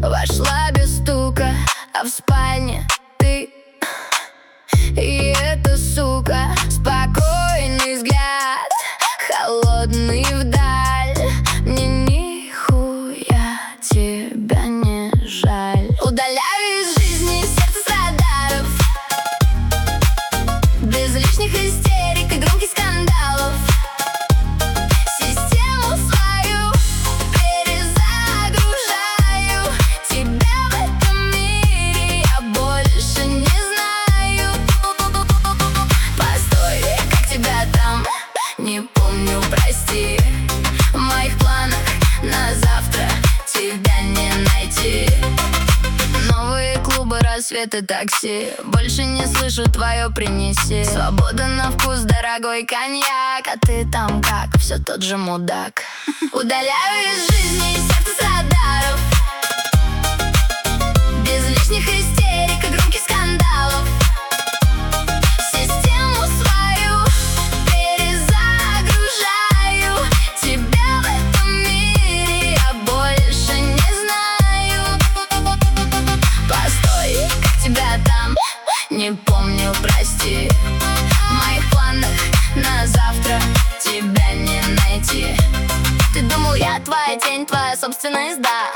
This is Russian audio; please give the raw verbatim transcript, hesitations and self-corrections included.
Вошла без стука, а в спальне ты. И эта сука, спокойный взгляд, холодный вдаль. Мне нихуя тебя не жаль. Удаляю из жизни сердце с радаров, без лишних истерик и громких скандалов. Систему свою перезагружаю. Тебя в этом мире я больше не знаю. Постой, как тебя там? Не помню, прости. В моих планах на завтра тебя не найти. Новые клубы, рассветы, такси. Больше не слышу твое принеси. Свобода на вкус, дорогой коньяк. А ты там как? Все тот же мудак. Удаляю из жизни сердце с радаров, без лишних истерик и громких скандалов. Систему свою перезагружаю. Тебя в этом мире я больше не знаю. Постой, как тебя там? Не помню, прости. В моих планах на завтра тебя не найти. Ты думал, я твоя тень, твоя собственная езда.